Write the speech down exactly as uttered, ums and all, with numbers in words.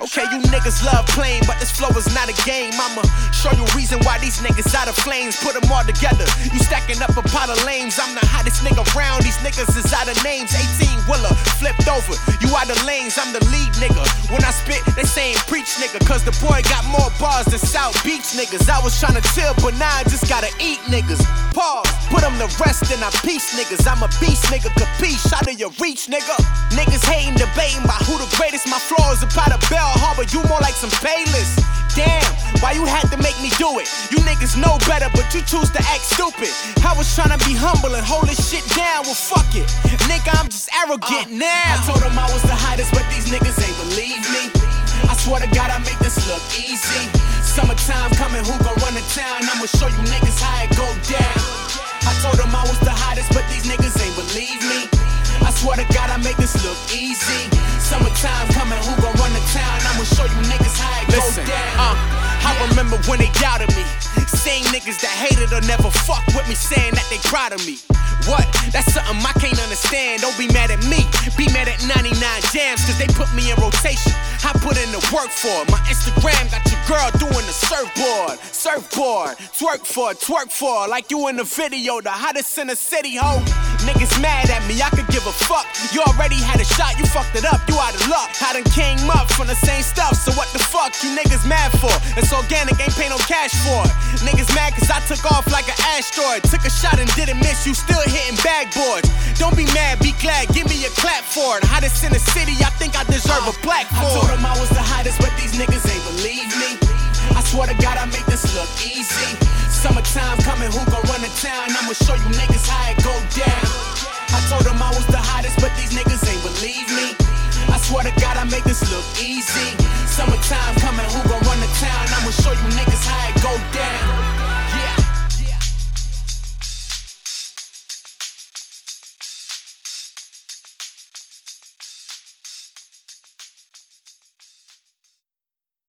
Okay, you niggas love playing, but this flow is not a game. I'ma show you reason why these niggas out of flames. Put them all together, you stacking up a pot of lames. I'm the hottest nigga round, these niggas is out of names. eighteen wheeler, flipped over, you out of lanes. I'm the lead nigga. When I spit, they saying preach nigga, cause the boy got more bars than South Beach niggas. I was tryna chill, but now I just gotta eat niggas. Pause, put them to rest and I peace niggas. I'm a beast nigga, capiche, out of your reach nigga. Niggas hating, debating about who the greatest. My floor is about a Bell Harbor, you more like some Payless. Damn, why you had to make me do it? You niggas know better, but you choose to act stupid. I was tryna be humble and hold this shit down, well fuck it. Nigga, I'm just arrogant uh, now. I told them I was the hottest, but these niggas ain't believe me. I swear to God, I make this look easy. Summertime coming, who gon' run the town? I'ma show you niggas how it go down. I told them I was the hottest, but these niggas ain't believe me. I swear to God, I make this look easy. Summertime coming, who gon' run the town? I'ma show you niggas how it Listen, go down. Uh, I remember when they doubted me. Same niggas that hated or never fuck with me, saying that they proud of me. What? That's something I can't understand. Don't be mad at me, be mad at ninety-nine Jams, cause they put me in rotation. I put in the work for it. My Instagram got your girl doing the surfboard. Surfboard, twerk for it, twerk for it. Like you in the video, the hottest in the city, ho. Niggas mad at me, I could give a fuck. You already had a shot, you fucked it up, you out of luck. I done came up from the same stuff, so what the fuck you niggas mad for? It's organic, ain't pay no cash for it. Niggas mad cause I took off like an asteroid. Took a shot and didn't miss, you still hitting backboards. Don't be mad, be glad, give me a clap for it. Hottest in the city, I think I deserve a black for it. I told them I was the hottest, but these niggas ain't believe me. I swear to God, I make this look easy. Summertime coming, who gon' run the town? I'ma show you niggas how it go down. I told them I was the hottest, but these niggas ain't believe me. I swear to God, I make this look easy.